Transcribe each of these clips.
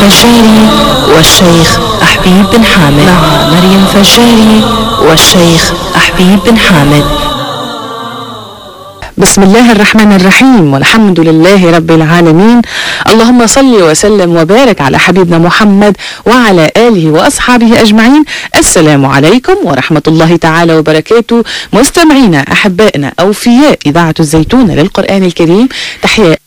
فجاري والشيخ أحبيب بن حامد. مع مريم فجاري والشيخ أحبيب بن حامد. بسم الله الرحمن الرحيم، والحمد لله رب العالمين. اللهم صل وسلم وبارك على حبيبنا محمد وعلى آله وأصحابه أجمعين. السلام عليكم ورحمة الله تعالى وبركاته. مستمعينا أحبائنا أوفياء إذاعة الزيتون للقرآن الكريم، تحية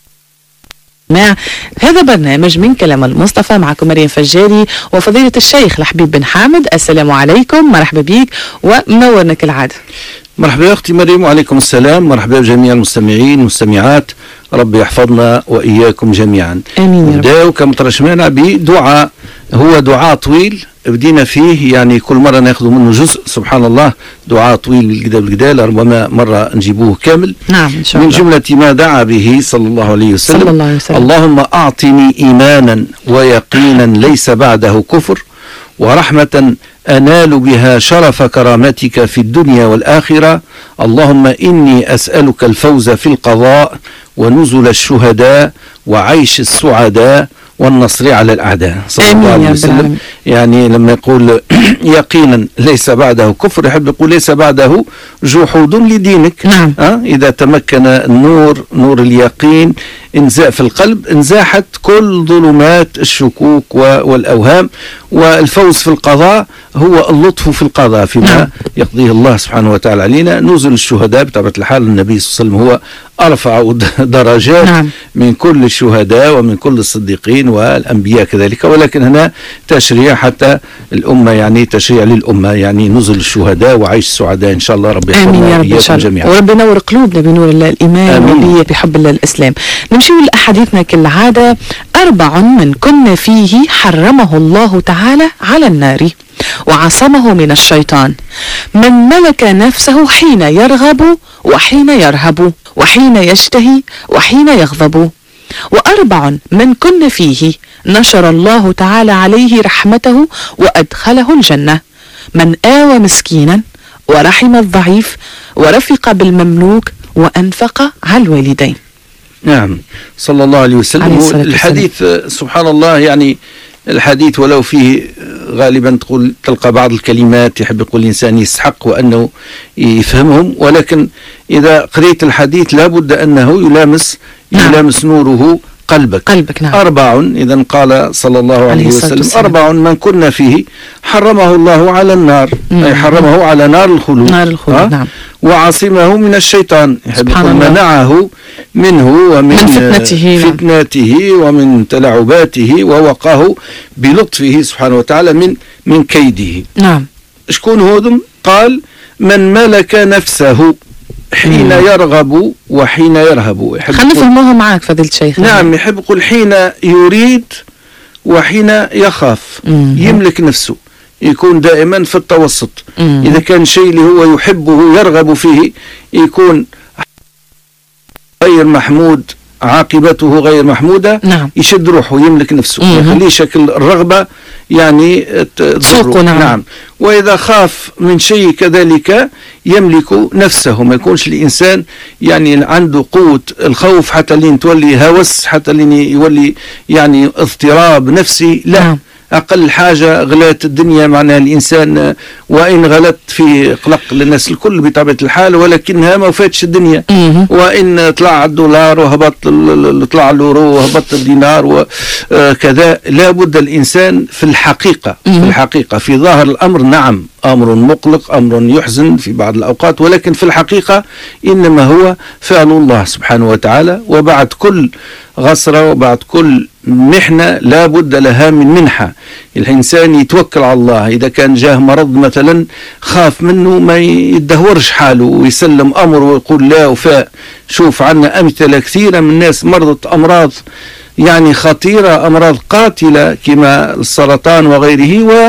مع هذا برنامج من كلام المصطفى. معكم مريم فجاري وفضيلة الشيخ الحبيب بن حامد. السلام عليكم، مرحبا بيك ومنورنا كالعادة. مرحبا يا أختي مريم، وعليكم السلام. مرحبا بجميع المستمعين والمستمعات، ربي يحفظنا وإياكم جميعا. آمين يا رب. بداو كما ترجمنا بدعاء، هو دعاء طويل بدينا فيه، يعني كل مرة ناخذ منه جزء. سبحان الله، دعاء طويل بالكدا ربما مرة نجيبوه كامل. نعم إن شاء الله. من جملة ما دعا به صلى الله عليه وسلم: صلى الله عليه وسلم. اللهم أعطني إيمانا ويقينا ليس بعده كفر، ورحمة أنال بها شرف كرامتك في الدنيا والآخرة. اللهم إني أسألك الفوز في القضاء ونزل الشهداء وعيش السعداء والنصر على الأعداء. صلى الله عليه وسلم. يعني لما يقول يقينا ليس بعده كفر، يحب يقول ليس بعده جحود لدينك. نعم. إذا تمكن النور، نور اليقين، انزاء في القلب، انزاحت كل ظلمات الشكوك والأوهام. والفوز في القضاء هو اللطف في القضاء فيما يقضيه الله سبحانه وتعالى علينا. نزل الشهداء بطبيعة الحال، النبي صلى الله عليه وسلم هو أرفع درجات من كل الشهداء ومن كل الصديقين والأنبياء كذلك، ولكن هنا تشريع حتى الأمة، يعني تشريع للأمة، يعني نزل الشهداء وعيش السعداء إن شاء الله. ربي يحفظنا وإياكم جميعا، ورب ينور قلوبنا بنور الله الإيمان والنية بحب الله الإسلام. نمشي لأحاديثنا كالعادة. 4 من كن فيه حرمه الله تعالى على النار وعصمه من الشيطان: من ملك نفسه حين يرغب وحين يرهب وحين يشتهي وحين يغضب. 4 من كن فيه نشر الله تعالى عليه رحمته وأدخله الجنة: من آوى مسكينا ورحم الضعيف ورفق بالمملوك وأنفق على الوالدين. نعم، صلى الله عليه وسلم. الحديث سبحان الله، يعني الحديث ولو فيه غالبا تلقى بعض الكلمات يحب يقول الإنسان يستحق وأنه يفهمهم، ولكن إذا قريت الحديث لابد أنه يلامس نوره قلبك. نعم. 4 إذا قال صلى الله عليه وسلم: 4 من كنا فيه حرمه الله على النار، أي حرمه على نار الخلود. نعم. وعصمه من الشيطان، يحب يقول منعه منه ومن فتنته ومن تلاعباته، ووقاه بلطفه سبحانه وتعالى من كيده. نعم. شكون هذم؟ قال: من ملك نفسه حين يرغب وحين يرهب. خلينا نفهموها معاك فضيلة الشيخ. نعم، يحب يقول حين يريد وحين يخاف. يملك نفسه، يكون دائما في التوسط. إذا كان شيء اللي هو يحبه يرغب فيه يكون غير محمود، عاقبته غير محمودة. نعم. يشد روحه، يملك نفسه، يخليه شكل الرغبة يعني تسوقه. نعم. وإذا خاف من شيء كذلك يملك نفسه، ما يكونش الإنسان يعني عنده قوة الخوف حتى اللي تولي هوس، حتى اللي يولي يعني اضطراب نفسي. لا. نعم. أقل حاجة غلات الدنيا، معناها الإنسان وإن غلت في قلق للناس الكل بطبيعة الحال، ولكنها ما فاتش الدنيا. وإن طلع الدولار وهبط، طلع اليورو وهبط الدينار وكذا، لا بد الإنسان في الحقيقة في ظاهر الأمر نعم أمر مقلق، أمر يحزن في بعض الأوقات، ولكن في الحقيقة إنما هو فعل الله سبحانه وتعالى. وبعد كل غصرة وبعد كل محنة لا بد لها من منحة. الإنسان يتوكل على الله. إذا كان جاه مرض مثلا خاف منه، ما يدهورش حاله ويسلم أمره ويقول لا وفاء. شوف عنا أمثلة كثيرة من الناس مرضت أمراض يعني خطيرة، أمراض قاتلة كما السرطان وغيره،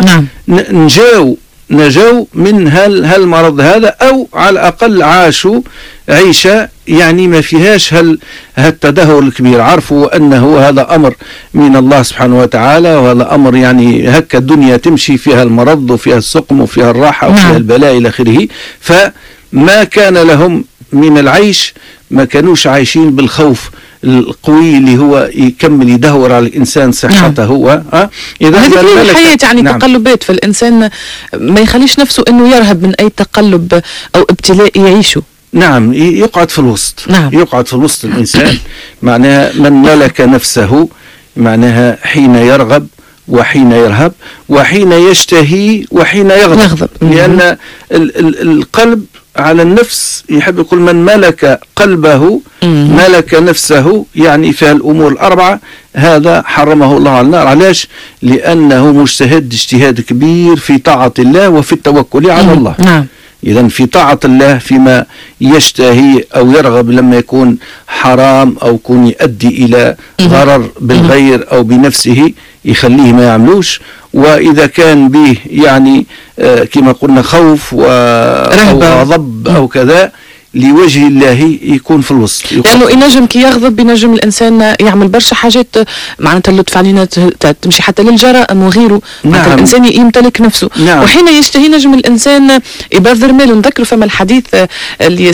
ونجاو من هالمرض هذا، أو على الأقل عاشوا عيشة يعني ما فيهاش هالتدهور الكبير. عرفوا أنه هذا أمر من الله سبحانه وتعالى، وهذا أمر يعني هكا الدنيا تمشي فيها المرض وفيها السقم وفيها الراحة وفيها البلاء إلى آخره. فما كان لهم من العيش ما كانوش عايشين بالخوف القوي اللي هو يكمل يدهور على الإنسان صحته. هو إذا هذه الحياة يعني نعم. تقلبات في الإنسان ما يخليش نفسه أنه يرهب من أي تقلب أو ابتلاء يعيشه. نعم، يقعد في الوسط. نعم. يقعد في الوسط الإنسان معناها من ملك نفسه، معناها حين يرغب وحين يرهب وحين يشتهي وحين يغضب. لأن القلب على النفس يحب يقول من ملك قلبه ملك نفسه، يعني في الأمور الأربعة هذا حرمه الله على النار. علاش؟ لأنه مجتهد اجتهاد كبير في طاعة الله وفي التوكل على الله. نعم. إذن في طاعة الله فيما يشتهي أو يرغب لما يكون حرام أو يكون يؤدي إلى ضرر بالغير أو بنفسه يخليه ما يعملوش. وإذا كان به يعني كما قلنا خوف أو غضب أو كذا لوجه الله يكون في الوسط. لأنه ينجم كي يغضب ينجم الإنسان يعمل برشا حاجات معناتها اللطف علينا تمشي حتى للجرائم وغيره. نعم. الإنسان يمتلك نفسه. نعم. وحين يشتهي نجم الإنسان يبذر ماله. نذكر فما الحديث اللي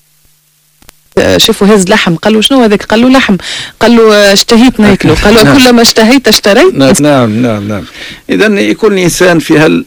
شافوا هز لحم، قال له شنو هذاك؟ قال له لحم. قال له اشتهيت ناكله. قال له نعم. كلما اشتهيت اشتريت. نعم. إذن يكون الإنسان في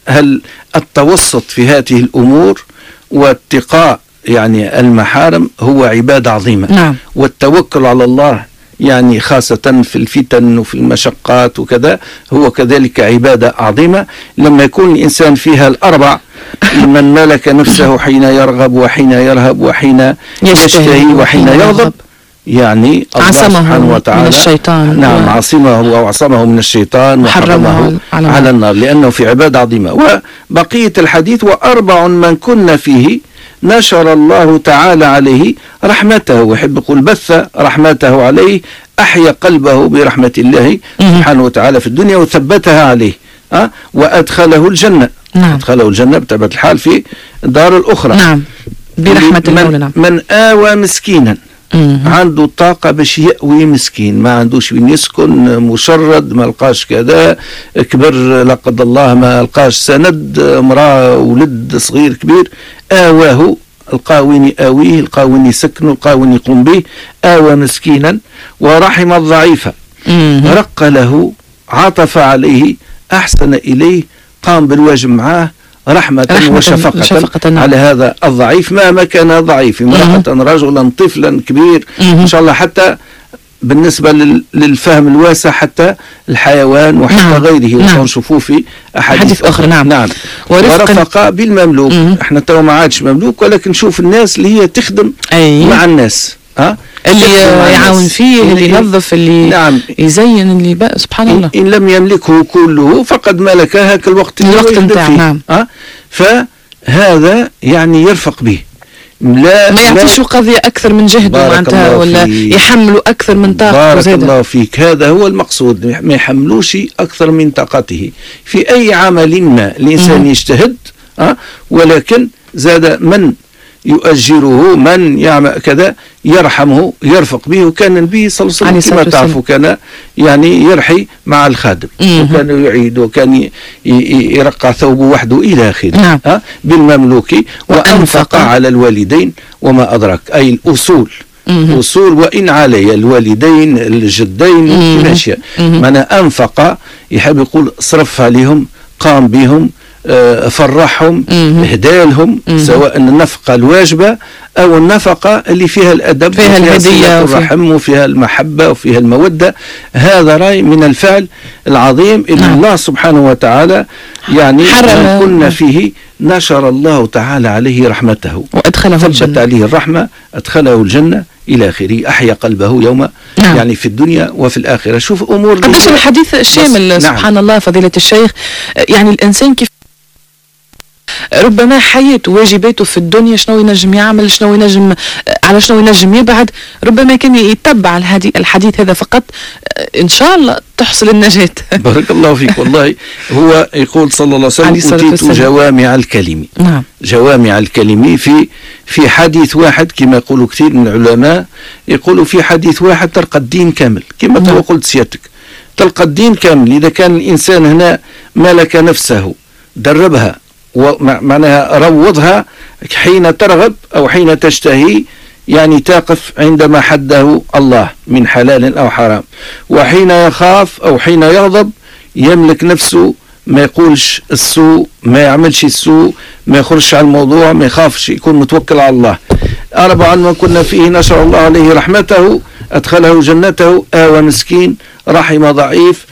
التوسط في هذه الأمور واتقاء يعني المحارم هو عبادة عظيمة. نعم. والتوكل على الله يعني خاصة في الفتن وفي المشقات وكذا هو كذلك عبادة عظيمة. لما يكون الإنسان فيها الأربع من ملك نفسه حين يرغب وحين يرهب وحين يشتهي وحين يغضب، يعني الله سبحانه وتعالى من الشيطان. نعم عصمه وعصمه من الشيطان وحرمه على النار لأنه في عبادة عظيمة. وبقية الحديث وأربع من كن فيه نشر الله تعالى عليه رحمته، ويحب يقول بث رحمته عليه، أحيا قلبه برحمة الله سبحانه وتعالى في الدنيا وثبتها عليه وأدخله الجنة. نعم. أدخله الجنة بطبيعة الحال في الدار الأخرى. نعم. برحمة المولى. نعم. من آوى مسكينا عنده طاقة باش يأوي مسكين، ما عندوش وين يسكن، مشرد، ما لقاش كذا، كبر لا قدر الله، ما لقاش سند، امرأة ولد صغير كبير، آواه، لقاه وين يآويه، لقاه وين يسكنه، لقاه وين يقوم به. آوى مسكينا ورحم الضعيف، رق له، عطف عليه، أحسن إليه، قام بالواجب معاه رحمة وشفقة على هذا الضعيف مهما كان ضعيف، امرأة رجلا طفلا كبير إن شاء الله، حتى بالنسبة للفهم الواسع حتى الحيوان وحتى غيره ونشوفوه في أحاديث أخرى. نعم. ورفق بالمملوك. احنا تو ما عادش مملوك، ولكن نشوف الناس اللي هي تخدم مع الناس، اللي يعاون فيه، اللي ينظف، اللي نعم. يزين، اللي بقى سبحان الله. إن لم يملكه كله فقد ملك هاك الوقت نتاعه. نعم. فهذا يعني يرفق به، ما يعطيش قضية أكثر من جهده معناتها، ولا يحملوا أكثر من طاقته. بارك الله فيك، هذا هو المقصود، ما يحملوش أكثر من طاقته في أي عمل ما. الإنسان يجتهد ولكن زاد من يؤجره، من يعمل كذا يرحمه، يرفق به. وكان النبي صلى الله عليه وسلم كما تعرفوا كان يعني يرحي مع الخادم، وكان يعيد، وكان يرقع ثوبه وحده إلى آخره. بالمملوك. وأنفق على الوالدين وما أدرك، أي الأصول، أصول وإن علي الوالدين الجدين الأشياء. من أنفق يحب يقول صرف عليهم، قام بهم، فرحهم، اهدالهم، سواء النفقة الواجبة أو النفقة اللي فيها الأدب، فيها الهدية والرحم وفيها المحبة وفيها المودة. هذا رأي من الفعل العظيم اللي الله سبحانه وتعالى يعني من كنا فيه نشر الله تعالى عليه رحمته وأدخله الجنة، عليه الرحمة، أدخله الجنة إلى آخره، أحيا قلبه يوم يعني في الدنيا وفي الآخرة. شوف أمور قداش الحديث الشامل سبحان الله فضيلة الشيخ. يعني الإنسان كيف ربما حياته واجباته في الدنيا، شنو ينجم يعمل، شنو ينجم، على شنو ينجم يبعد، ربما كان يتبع الحديث هذا فقط، إن شاء الله تحصل النجاة. بارك الله فيك. والله هو يقول صلى الله عليه وسلم أوتيت جوامع الكلم. نعم. جوامع الكلم في حديث واحد، كما يقولوا كثير من العلماء، يقولوا في حديث واحد تلقى الدين كامل، كما تو قلت سيادتك، تلقى الدين كامل. إذا كان الإنسان هنا ملك نفسه، دربها، ومعناها روضها حين ترغب أو حين تشتهي، يعني تقف عندما حده الله من حلال أو حرام. وحين يخاف أو حين يغضب يملك نفسه، ما يقولش السوء، ما يعملش السوء، ما يخرجش على الموضوع، ما يخافش، يكون متوكل على الله. 4 من كنا فيه نشر الله عليه رحمته أدخله جنته، آوى مسكين، رحم ضعيف،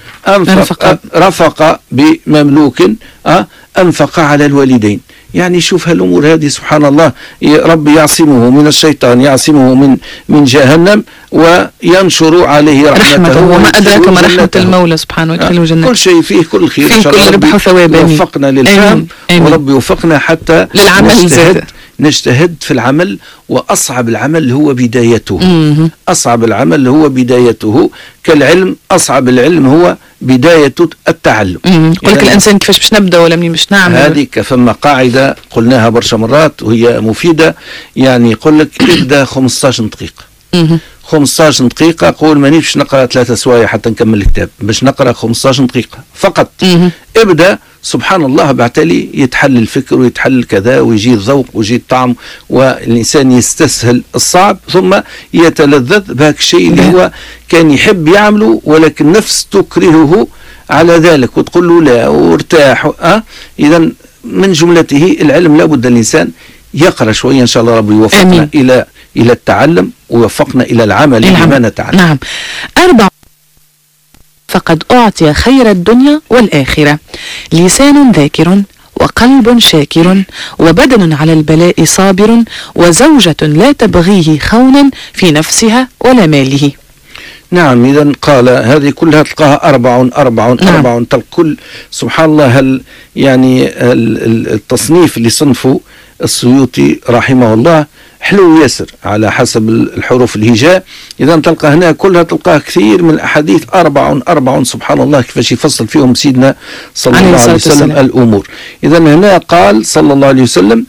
رفق بمملوك، أنفق على الوالدين. يعني شوف هالأمور هذه سبحان الله، ربي يعصمه من الشيطان، يعصمه من جهنم، وينشر عليه رحمته. وما أدراك ما رحمة المولى سبحانه وتعالى جنته. كل شيء فيه كل خير، فيه كل ربح وثواب. وفقنا للفهم، ورب يوفقنا حتى للعمل، نجتهد في العمل. وأصعب العمل هو بدايته. أصعب العمل هو بدايته، كالعلم أصعب العلم هو بداية التعلم. يقول لك الإنسان كيفاش باش نبدأ ولا منين باش نعمل. هذه فما قاعدة قلناها برشا مرات وهي مفيدة، يعني يقول لك ابدأ 15 دقيقة. 15 دقيقة، قول ماني باش نقرأ 3 سوايع حتى نكمل الكتاب، باش نقرأ 15 دقيقة فقط. ابدأ، سبحان الله بعتلي يتحل الفكر ويتحل كذا، ويجي الذوق ويجي الطعم، والإنسان يستسهل الصعب ثم يتلذذ بهاك الشيء اللي هو كان يحب يعمله، ولكن نفس تكرهه على ذلك وتقول له لا وارتاح. إذا من جملته العلم لابد الإنسان يقرأ شوية، إن شاء الله ربي يوفقنا إلى التعلم ويوفقنا إلى العمل بما نتعلم. نعم. 4 فقد أعطي خير الدنيا والآخرة: لسان ذاكر، وقلب شاكر، وبدن على البلاء صابر، وزوجة لا تبغيه خونا في نفسها ولا ماله. نعم. إذا قال هذه كلها تلقاها 4 كل سبحان الله. يعني التصنيف اللي صنفه السيوطي رحمه الله حلو ياسر على حسب الحروف الهجاء. إذا تلقى هنا كلها تلقاه كثير من الأحاديث 4 سبحان الله كيفاش يفصل فيهم سيدنا صلى الله عليه وسلم الأمور. إذا هنا قال صلى الله عليه وسلم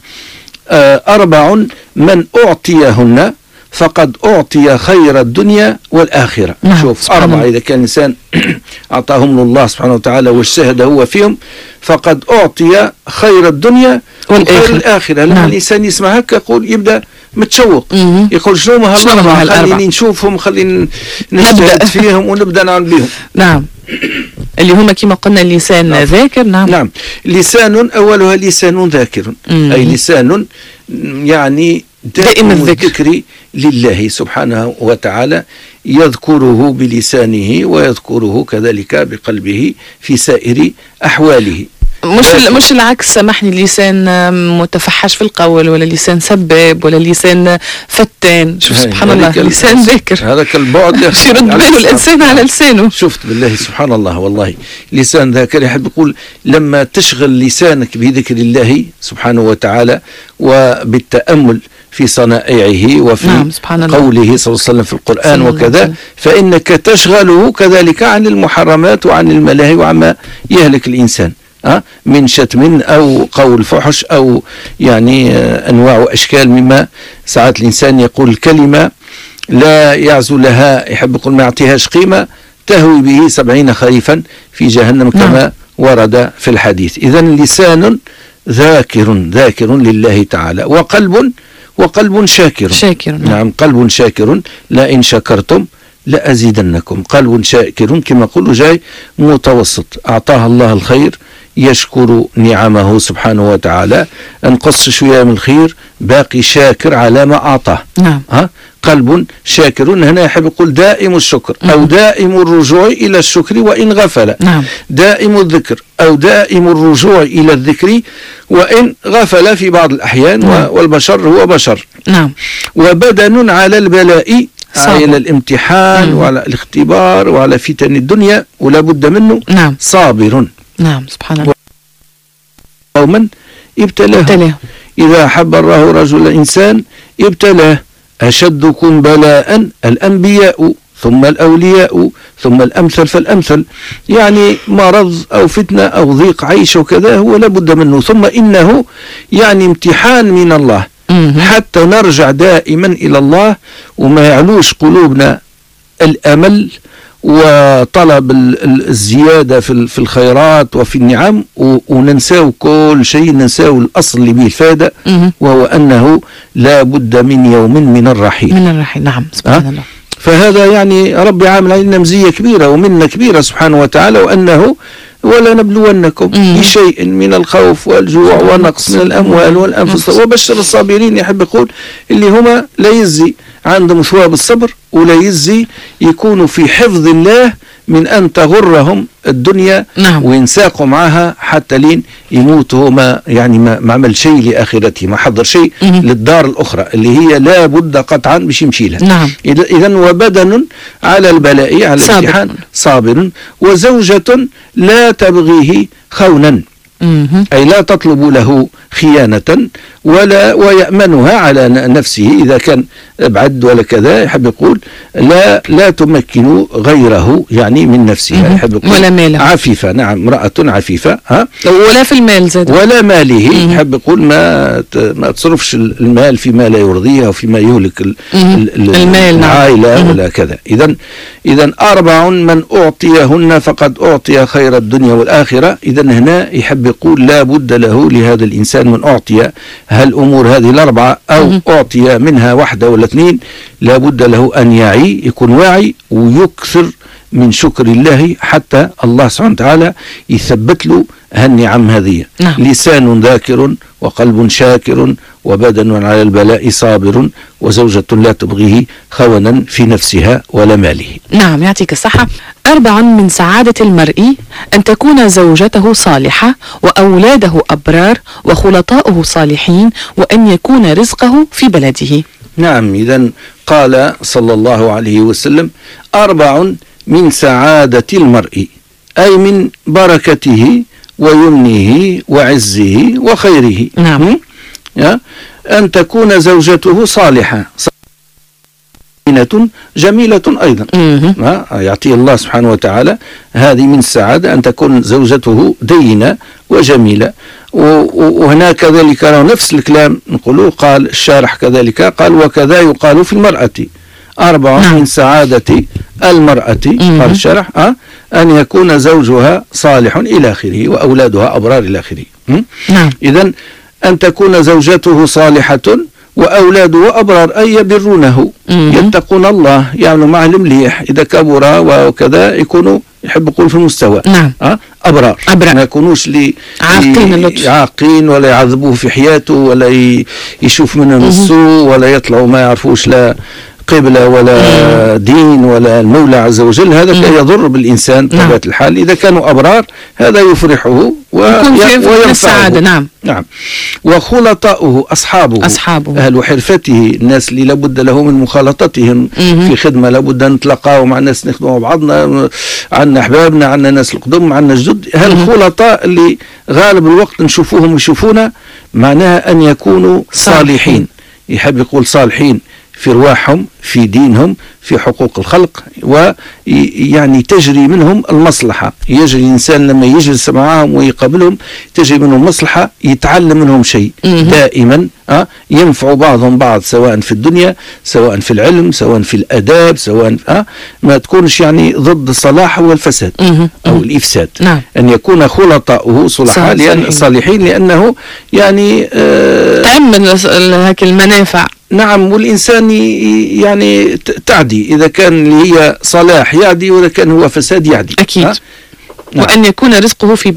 4 من أعطيهن فقد أعطي خير الدنيا والآخرة. شوف 4 إذا كان الإنسان أعطاهم الله سبحانه وتعالى واجتهد هو فيهم فقد أعطي خير الدنيا وخير الآخرة. لما الإنسان يسمع هكا يقول يبدأ متشوق، يقول شنو هالأربعة، خليني نشوفهم، خليني نجتهد فيهم ونبدأ نعمل بهم. نعم. اللي هم كما قلنا اللسان ذاكر. نعم. لسان أولها لسان ذاكر، أي لسان يعني دائم الذكر لله سبحانه وتعالى، يذكره بلسانه ويذكره كذلك بقلبه في سائر أحواله. مش العكس، سامحني، اللسان متفحش في القول، ولا لسان سباب، ولا لسان فتان. شوف سبحان الله، لسان ذاكر، هذاك البعد يرد باله الإنسان على لسانه. شفت بالله سبحان الله، والله لسان ذاكر. يحب يقول لما تشغل لسانك بذكر الله سبحانه وتعالى وبالتأمل في صنائعه وفي قوله صلى الله عليه وسلم في القرآن وكذا، فإنك تشغله كذلك عن المحرمات وعن الملاهي وعما يهلك الإنسان من شتم أو قول فحش أو يعني أنواع وأشكال مما ساعات الإنسان يقول كلمة لا يعزو لها، يحب يقول ما يعطيهاش قيمة، تهوي به 70 خريفا في جهنم كما ورد في الحديث. إذن لسان ذاكر لله تعالى، وقلب شاكر. نعم، قلب شاكر، لئن شكرتم لأزيدنكم. قلب شاكر كما قلوا جاي متوسط، أعطاه الله الخير يشكر نعمه سبحانه وتعالى، انقص شوية من الخير باقي شاكر على ما أعطاه. قلب شاكر هنا يحب يقول دائم الشكر أو دائم الرجوع إلى الشكر وإن غفل. دائم الذكر أو دائم الرجوع إلى الذكر وإن غفل في بعض الأحيان. والبشر هو بشر. وبدن على البلاء، على الامتحان وعلى الاختبار وعلى فتن الدنيا ولا بد منه. صابر. سبحان الله. قوما ابتلاه، إذا أحب الله رجل إنسان ابتلاه. أشدكم بلاء الأنبياء ثم الأولياء ثم الأمثل فالأمثل. يعني مرض أو فتنة أو ضيق عيش وكذا هو لابد منه، ثم إنه يعني امتحان من الله حتى نرجع دائما إلى الله وما يعلوش قلوبنا الأمل وطلب الزيادة في الخيرات وفي النعم، وننساو كل شيء، ننساو الأصل اللي به الفائدة، وهو أنه لا بد من يوم من الرحيل. نعم، سبحان الله. فهذا يعني ربي عامل علينا مزية كبيرة ومنة كبيرة سبحانه وتعالى، وأنه ولا نبلونكم بشيء من الخوف والجوع ونقص من الأموال والأنفس وبشر الصابرين. يحب يقول اللي هما لا يزي عندهم ثواب الصبر، ولا يزي يكونوا في حفظ الله من أن تغرهم الدنيا، نعم. وينساقوا معها حتى لين يموتوا، ما يعني ما عمل شيء لآخرته، ما حضر شيء للدار الأخرى اللي هي لا بد قطعا باش يمشي لها. نعم. إذن وبدن على البلاء على الامتحان صابر، وزوجة لا تبغيه خونا، أي لا تطلب له خيانة ويأمنها على نفسه إذا كان بعد ولا كذا. يحب يقول لا تمكن غيره يعني من نفسها. يحب يقول ولا ماله، عفيفة. نعم، امرأة عفيفة، ولا في المال زاد، ولا ماله. يحب يقول ما تصرفش المال فيما لا يرضيها وفيما يهلك المال، العائلة ولا كذا. إذن 4 من أعطيهن فقد أعطي خير الدنيا والآخرة. إذن هنا يحب يقول لا بد له لهذا الإنسان من أعطي هالأمور هذه ال4 أو أعطي منها واحدة ولا 2، لا بد له أن يعي، يكون واعي ويكثر من شكر الله حتى الله سبحانه وتعالى يثبت له هالنعم هذه. لسان ذاكر وقلب شاكر وبدن على البلاء صابر وزوجة لا تبغيه خونا في نفسها ولا ماله. نعم، يعطيك الصحة. 4 من سعادة المرء أن تكون زوجته صالحة وأولاده أبرار وخلطاؤه صالحين وأن يكون رزقه في بلده. نعم، إذن قال صلى الله عليه وسلم 4 من سعادة المرء، أي من بركته ويمنه وعزه وخيره. نعم. أن تكون زوجته صالحة جميلة أيضا. يعطي الله سبحانه وتعالى هذه من السعادة، أن تكون زوجته دينة وجميلة. وهنا كذلك نفس الكلام نقوله، قال الشارح كذلك قال وكذا يقال في المرأة 4 من سعادة المرأة، قال الشارح أن يكون زوجها صالح إلى آخره وأولادها أبرار إلى آخره. إذن أن تكون زوجته صالحة وأولاده أبرار، أي يبرونه، يتقون الله، يعملوا معه المليح، إذا كبر وكذا يكونوا يحب يقول في المستوى. أبرار. ما يكونوش عاقين ولا يعذبوه في حياته ولا يشوف منهم السوء ولا يطلعوا ما يعرفوش لا قبلة ولا دين ولا المولى عز وجل. هذا يضر بالإنسان بطبيعة الحال. إذا كانوا أبرار هذا يفرحه وينفعه. نعم. وخلطاؤه أصحابه أهل حرفته، الناس اللي لابد له من مخالطتهم في خدمة، لابد أن نتلقاو مع الناس، نخدموا مع بعضنا، عنا أحبابنا، عنا ناس القدم، عنا جدد. هالخلطاء اللي غالب الوقت نشوفوهم ويشوفونا، معناها أن يكونوا صالحين. يحب يقول صالحين في رواحهم، في دينهم، في حقوق الخلق، ويعني تجري منهم المصلحة. يجري الإنسان لما يجلس معهم ويقابلهم تجري منهم مصلحة، يتعلم منهم شيء دائما، ينفع بعضهم بعض، سواء في الدنيا، سواء في العلم، سواء في الأداب، سواء ما تكونش يعني ضد الصلاح والفساد أو الإفساد. أن يكون خلطاؤه صلحاء لأن صالحين، لأنه يعني تأمن هيك المنافع. نعم، والإنسان يعني تعدي، إذا كان هي صلاح يعدي، وإذا كان هو فساد يعدي. أكيد. وأن يكون رزقه في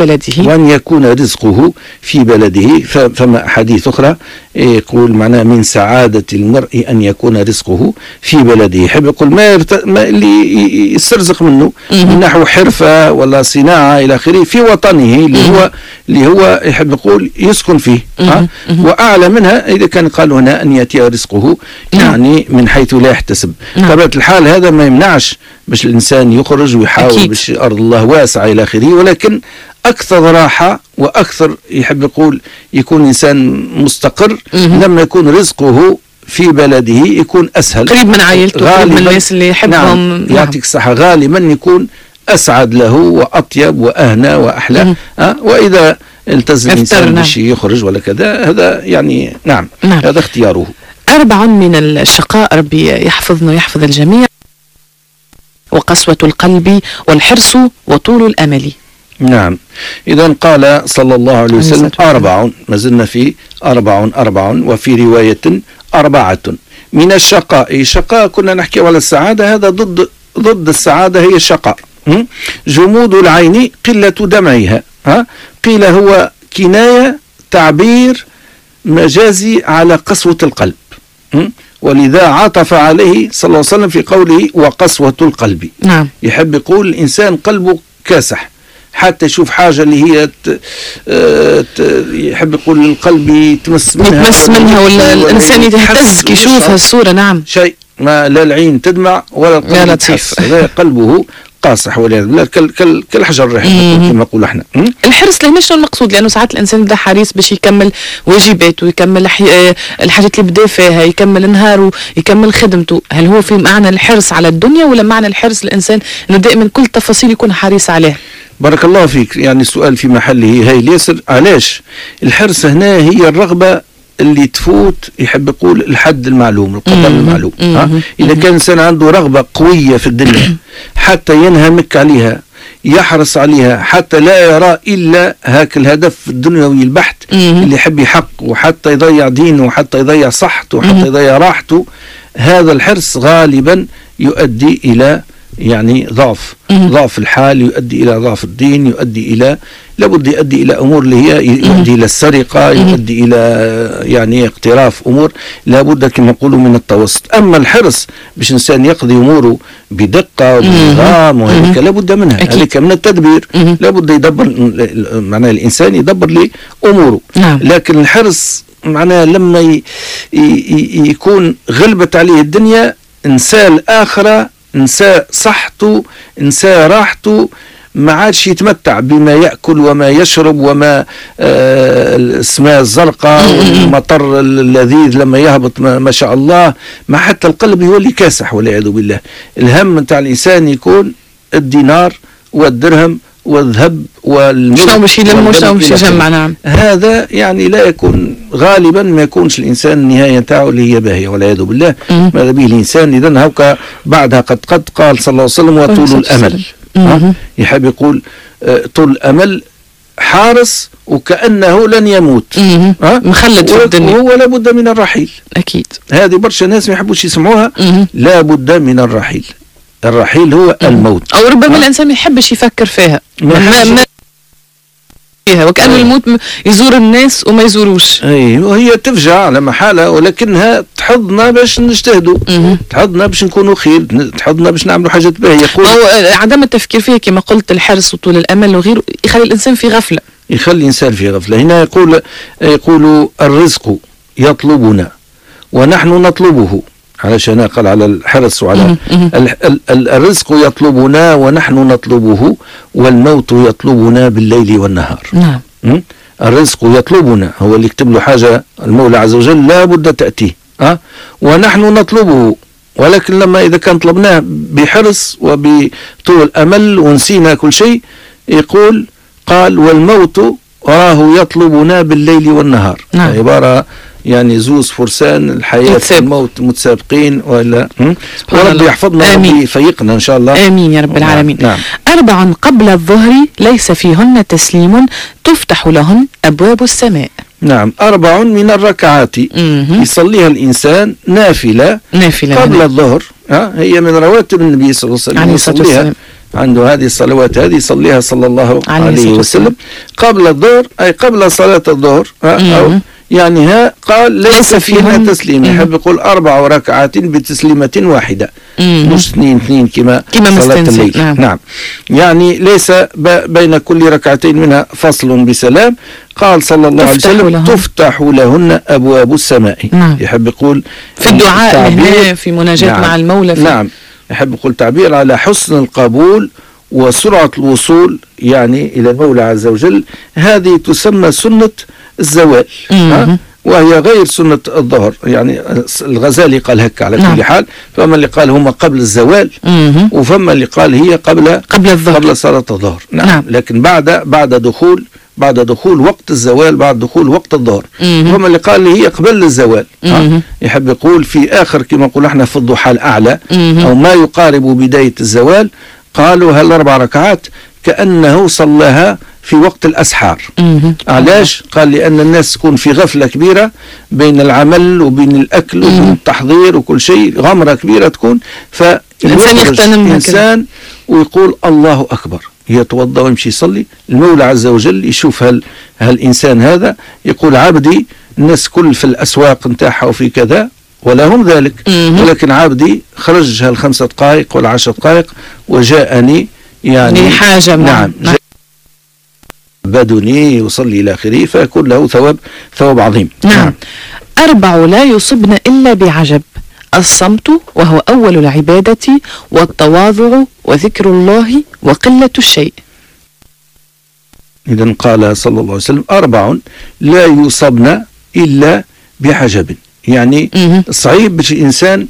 بلده. فما أحاديث أخرى يقول معناه من سعادة المرء أن يكون رزقه في بلده. يحب يقول ما اللي يسترزق منه من نحو حرفة ولا صناعة إلى آخره في وطنه اللي هو يحب يقول يسكن فيه. وأعلى منها إذا كان قالوا هنا أن يأتي رزقه يعني من حيث لا يحتسب. طبيعة الحال هذا ما يمنعش باش الإنسان يخرج ويحاول باش أرض الله واسعة إلى آخره، ولكن أكثر راحة وأكثر يحب يقول يكون إنسان مستقر لما يكون رزقه في بلده، يكون أسهل، قريب من عائلته، قريب من الناس اللي يحبهم. يعطيك الصحة. غالبا يكون أسعد له وأطيب وأهنى وأحلى. وإذا التزم الإنسان باش يخرج ولا كذا، هذا يعني نعم. هذا اختياره. 4 من الشقاء، ربي يحفظنا ويحفظ الجميع. وقسوة القلب والحرص وطول الأمل. نعم. إذا قال صلى الله عليه وسلم 4، ما زلنا في 4 وفي رواية 4 من الشقاء. الشقاء كنا نحكي على السعادة، هذا ضد السعادة هي الشقاء. جمود العين قلة دمعها. قيل هو كناية، تعبير مجازي على قسوة القلب، ولذا عطف عليه صلى الله عليه وسلم في قوله وقسوة القلب. نعم. يحب يقول الإنسان قلبه كاسح، حتى يشوف حاجة اللي هي يحب يقول القلب يتمس منها ولا الإنسان يهتز كي يشوف هالصورة. نعم. شيء ما لا العين تدمع ولا القلب يتحس، قلبه قاصح والعياذ بالله كالحجر رحم كما نقول احنا. الحرص لهنا شنو المقصود؟ لانه ساعات الانسان يبدا حريص باش يكمل واجباته، يكمل الحاجات اللي بدا فيها، يكمل نهاره، يكمل خدمته. هل هو في معنى الحرص على الدنيا ولا معنى الحرص الانسان انه دائما كل تفاصيل يكون حريص عليها؟ بارك الله فيك. يعني السؤال في محله. هاي اليسر علاش الحرص هنا هي الرغبة اللي تفوت، يحب يقول الحد المعلوم، القدر المعلوم. إذا كان الإنسان عنده رغبة قوية في الدنيا حتى ينهمك عليها، يحرص عليها حتى لا يرى إلا هاك الهدف الدنيوي البحت اللي يحب يحقق، وحتى يضيع دينه وحتى يضيع صحته وحتى يضيع راحته، هذا الحرص غالبا يؤدي إلى يعني ضعف الحال، يؤدي إلى ضعف الدين، يؤدي إلى لابد يؤدي إلى أمور اللي هي يؤدي إلى السرقة، يؤدي إلى يعني اقتراف أمور، لابد كما نقولوا من التوسط. أما الحرص باش الإنسان يقضي أموره بدقة وبنظام وهيك لابد منها، هذيك من التدبير، لابد يدبر، معناه الإنسان يدبر لأموره. لكن الحرص معناه لما يكون غلبت عليه الدنيا، انسى الآخرة، انسى صحته، انسى راحته، ما عادش يتمتع بما يأكل وما يشرب وما السماء الزرقاء والمطر اللذيذ لما يهبط ما شاء الله، ما حتى القلب يولي كاسح والعياذ بالله. الهم نتاع الإنسان يكون الدينار والدرهم والذهب والملك، شنو باش يلم وشنو باش يجمع. نعم. هذا يعني لا يكون غالبا، ما يكونش الإنسان النهاية نتاعو اللي هي باهية والعياذ بالله. ماذا به الإنسان؟ إذن هوكا بعدها قد قال صلى الله عليه وسلم وطول الأمل. يحب يقول طول الأمل، حارس وكأنه لن يموت، مخلد في الدنيا، وهو لابد من الرحيل. أكيد. هذه برشا ناس ما يحبوش يسمعوها. لابد من الرحيل. الرحيل هو الموت، أو ربما الإنسان ما يحبش يفكر فيها، وكأن الموت يزور الناس وما يزوروش. اي، وهي تفجع على محالة، ولكنها تحضنا باش نجتهدوا، تحضنا باش نكونوا خير، تحضنا باش نعملوا حاجات باهية. يقول عدم التفكير فيها كما قلت، الحرص وطول الأمل وغيره، يخلي الإنسان في غفلة. يخلي الإنسان في غفلة. هنا يقول الرزق يطلبنا ونحن نطلبه، علشان قال على الحرص وعلى الرزق يطلبنا ونحن نطلبه، والموت يطلبنا بالليل والنهار. نعم. الرزق يطلبنا، هو اللي يكتب له حاجة المولى عز وجل لا بد تأتيه، ونحن نطلبه. ولكن لما إذا كان طلبناه بحرص وبطول أمل ونسينا كل شيء، قال والموت راه يطلبنا بالليل والنهار. نعم. عبارة يعني زوز فرسان الحياة والموت متسابقين، ولا ورب يحفظنا ورب يفيقنا إن شاء الله. آمين يا رب العالمين. نعم. 4 قبل الظهر ليس فيهن تسليم تفتح لهن أبواب السماء. نعم. 4 من الركعات يصليها الإنسان نافلة قبل الظهر. هي من رواتب النبي صلى الله عليه وسلم، يصليها عنده هذه الصلوات، هذه يصليها صلى الله عليه وسلم قبل الظهر، أي قبل صلاة الظهر. أو يعني قال ليس فيها تسليم. يحب يقول 4 ركعات بتسليمة واحدة، مش 2 كما صلاة الليل. نعم. يعني ليس بين كل ركعتين منها فصل بسلام. قال صلى الله عليه وسلم تفتح لهن أبواب السماء. نعم. يحب يقول في الدعاء في مناجاة. نعم. مع المولى. نعم. يحب يقول تعبير على حسن القبول وسرعة الوصول يعني إلى المولى عز وجل. هذه تسمى سنة الزوال، وهي غير سنة الظهر. يعني الغزالي قال هكا على كل حال. فما اللي قال هما قبل الزوال، وفما اللي قال هي قبل الظهر، قبل صلاة الظهر. نعم. لكن بعد دخول بعد دخول وقت الزوال، بعد دخول وقت الظهر. هم اللي قال لي هي قبل الزوال. يحب يقول في آخر كما نقول احنا في الضحى الأعلى أو ما يقارب بداية الزوال، قالوا هالأربع ركعات كأنه صلىها في وقت الأسحار. علاش؟ قال لأن الناس تكون في غفلة كبيرة بين العمل وبين الأكل وبين التحضير وكل شيء، غمرة كبيرة تكون، فالإنسان إنسان ويقول الله أكبر، يتوضأ ويمشي يصلي. المولى عز وجل يشوف هالإنسان هذا يقول عبدي، الناس كل في الأسواق نتاعها وفي كذا ولا هم ذلك، ولكن عبدي خرج هال5 دقائق ولا 10 دقائق وجاءني يعني حاجة. نعم بدني يصلي إلى آخره، فيكون له ثواب عظيم. نعم. 4 لا يصبن إلا بعجب: الصمت وهو أول العبادة، والتواضع، وذكر الله، وقلة الشيء. إذن قال صلى الله عليه وسلم 4 لا يصبن إلا بعجب، يعني صعيب باش الإنسان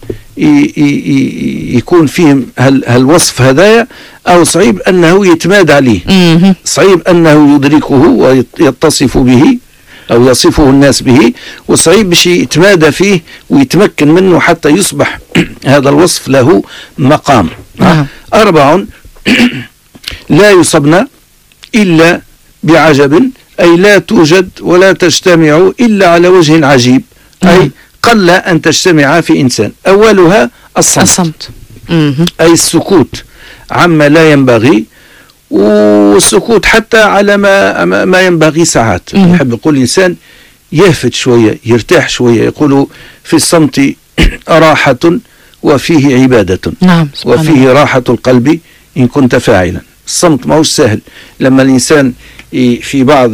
يكون فيهم هالوصف هذايا، أو صعيب أنه يتمادى عليه، صعيب أنه يدركه ويتصف به أو يصفه الناس به، وصعيب باش يتمادى فيه ويتمكن منه حتى يصبح هذا الوصف له مقام. 4 لا يصبن إلا بعجب، أي لا توجد ولا تجتمع إلا على وجه عجيب، أي قل أن تجتمع في إنسان. أولها الصمت. أي السكوت عما لا ينبغي، والسكوت حتى على ما ينبغي ساعات. يحب يقول الإنسان يهفت شوية، يرتاح شوية. يقول في الصمت راحة وفيه عبادة. نعم. وفيه راحة القلب إن كنت فاعلا. الصمت ما هوش سهل. لما الإنسان في بعض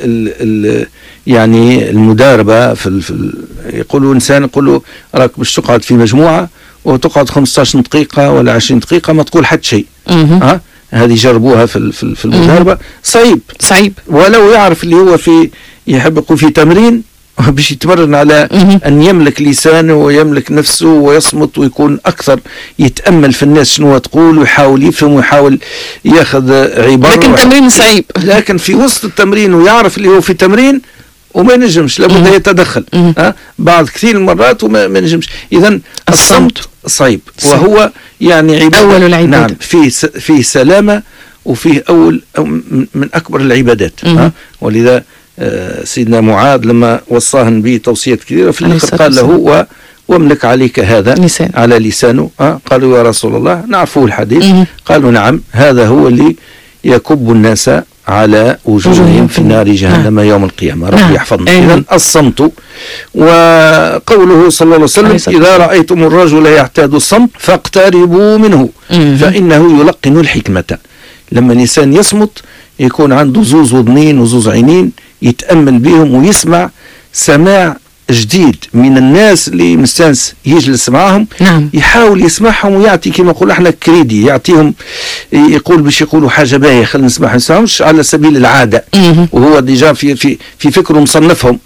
يعني المداربة يقولوا إنسان، يقولوا راك باش تقعد في مجموعة وتقعد 15 دقيقة ولا 20 دقيقة ما تقول حتى شيء. هذه جربوها في المداربة. صعيب ولو يعرف اللي هو يحب يقول في تمرين باش يتمرن على أن يملك لسانه ويملك نفسه ويصمت ويكون أكثر يتأمل في الناس شنو تقول ويحاول يفهم ويحاول ياخذ عبارة. لكن تمرين صعيب. لكن في وسط التمرين ويعرف اللي هو في تمرين وما ينجمش، لابد يتدخل بعض كثير المرات وما ينجمش. إذن الصمت صعيب، وهو يعني أول العبادة. نعم فيه سلامة وفيه أول من أكبر العبادات. ولذا سيدنا معاذ لما وصاه النبي توصيات كثيرة في الآخر قال له واملك عليك هذا على لسانه. قالوا يا رسول الله نعرفه الحديث. قالوا نعم، هذا هو اللي يكب الناس على وجوههم في نار جهنم يوم القيامة. ربي يحفظنا. إذن الصمت. وقوله صلى الله عليه وسلم إذا رأيتم الرجل يعتاد الصمت فاقتربوا منه فإنه يلقن الحكمة. لما الإنسان يصمت يكون عنده زوز وذنين وزوز عينين يتأمل بهم ويسمع سماع جديد من الناس اللي مستانس يجلس معهم. يحاول يسمعهم ويعطي كما نقول احنا كريدي، يعطيهم يقول باش يقولوا حاجه باهيه خلينا نسمعهم، يسمعهمش على سبيل العاده وهو ديجا في فكره مصنفهم.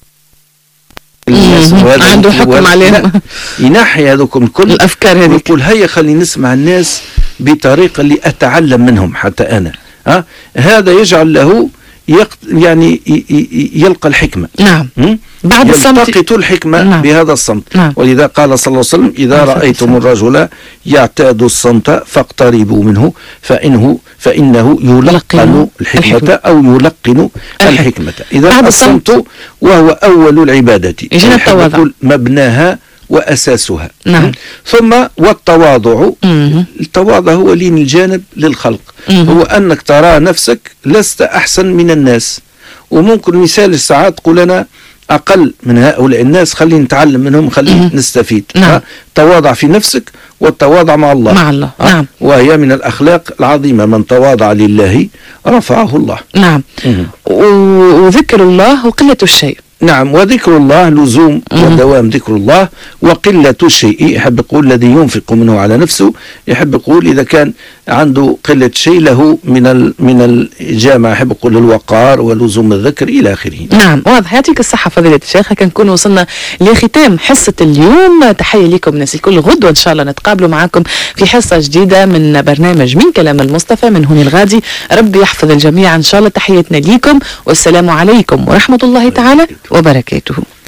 عنده حكم عليهم، ينحي هذوكم كل الافكار هذه ويقول هيا خلي نسمع الناس بطريقه اللي اتعلم منهم حتى انا. هذا يجعل له يعني يلقى الحكمة. نعم. بعد الصمت يلتقط الحكمة. بهذا الصمت. ولذا قال صلى الله عليه وسلم إذا رأيتم الرجل يعتاد الصمت فاقتربوا منه فإنه يلقن الحكمة أو يلقن الحكمة. إذا الصمت وهو أول العبادة يقول مبناها وأساسها. ثم والتواضع. التواضع هو لين الجانب للخلق، هو أنك ترى نفسك لست أحسن من الناس، وممكن مثال الساعات تقول أنا أقل من هؤلاء الناس، خلينا نتعلم منهم، خلينا نستفيد. تواضع في نفسك والتواضع مع الله. نعم. وهي من الأخلاق العظيمة، من تواضع لله رفعه الله. نعم. وذكر الله وقلة الشيء. نعم، وذكر الله لزوم ودوام ذكر الله، وقلة الشيء يحب يقول الذي ينفق منه على نفسه، يحب يقول إذا كان عنده قلة شيء له من الجامع، يحب يقول الوقار ولزوم الذكر إلى آخره. نعم، واضح. يعطيك الصحة فضيلة الشيخ. هكا نكون وصلنا لختام حصة اليوم. تحية لكم ناس الكل. غدوة إن شاء الله نتقابلوا معكم في حصة جديدة من برنامج من كلام المصطفى من هون الغادي. ربي يحفظ الجميع إن شاء الله. تحياتنا ليكم والسلام عليكم ورحمة الله تعالى وبركاته.